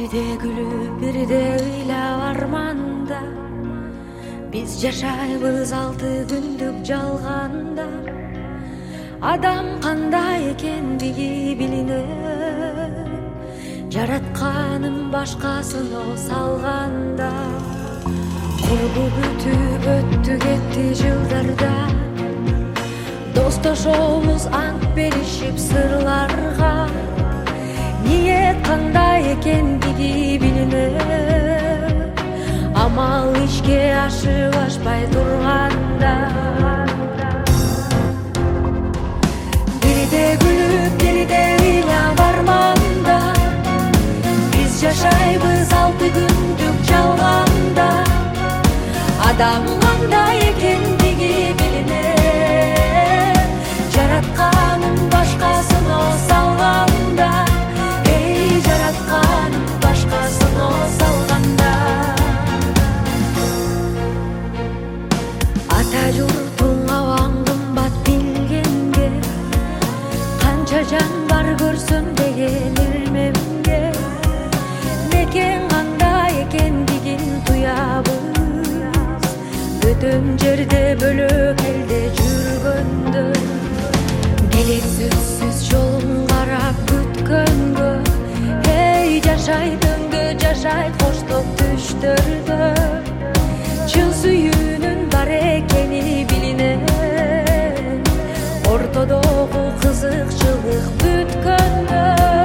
Birde gülüp birde ыйлап арманда, биз жашайбыз 6 күндүк жалганда. Адам кандай экендиги билинет, жаратканын башкасын салганда. Кургу бүтүп өттү кетти жылдарда, достошобуз ант беришип сырларга. Ниет кандай экендиги билинет, амал ишке ашып ашпай турганда. Бирде күлүп бирде ыйлап арманда, биз жашайбыз 6 күндүк жалганда. Адам кандай экендиги билинет, жаратканын башкасын салганда. Жаратканын башкасын салганда. Ата журтуң абаң кымбат билгенге, канча жан бар көрсөм деген илмемге. Мекен кандай экендигин туябыз, бөтөн жерде бөлөк элде жүргөндө. Келет сөзсүз жолун карап күткөнгө, жашай дөнгө жашай коштоп түштөрдө. Чын сүйүүнүн бар экени билинет, ортодогу кызыкчылык бүткөндө.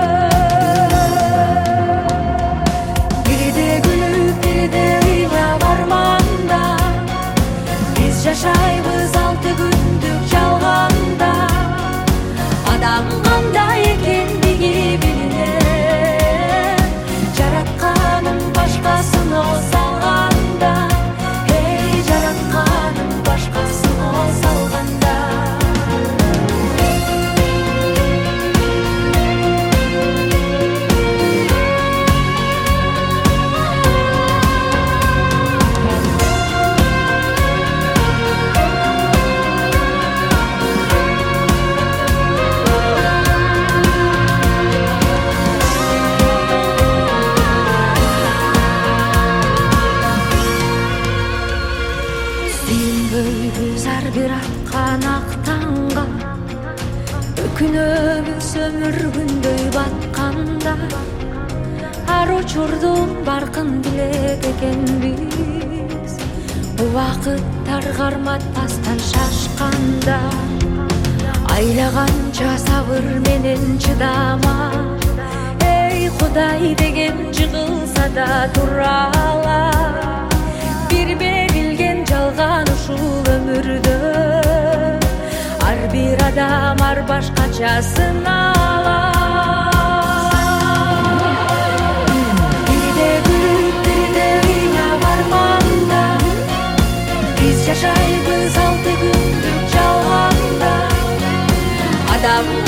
Бирде күлүп бирде ыйлап арманда, биз жашайбыз 6 күндүк жалганда. Адам кандай экендиги билинет, жаратканын башкасын салганда. Жаратканын башкасын салганда. Бир аткан ак таңга, өкүнөбүз өмүр күндөй батканда. Ар учурдун баркын билет экенбиз, убакыттар карматпастан шашканда. Айлаганча сабыр менен чыдама, эй Кудай деген жыгылса да тура ала. Бир берилген жалган ушул өмүрдө, ар бир адам ар башкачасын алат. Бирде күлүп бирде ыйлап арманда, биз жашайбыз 6 күндүк жалганда. Адам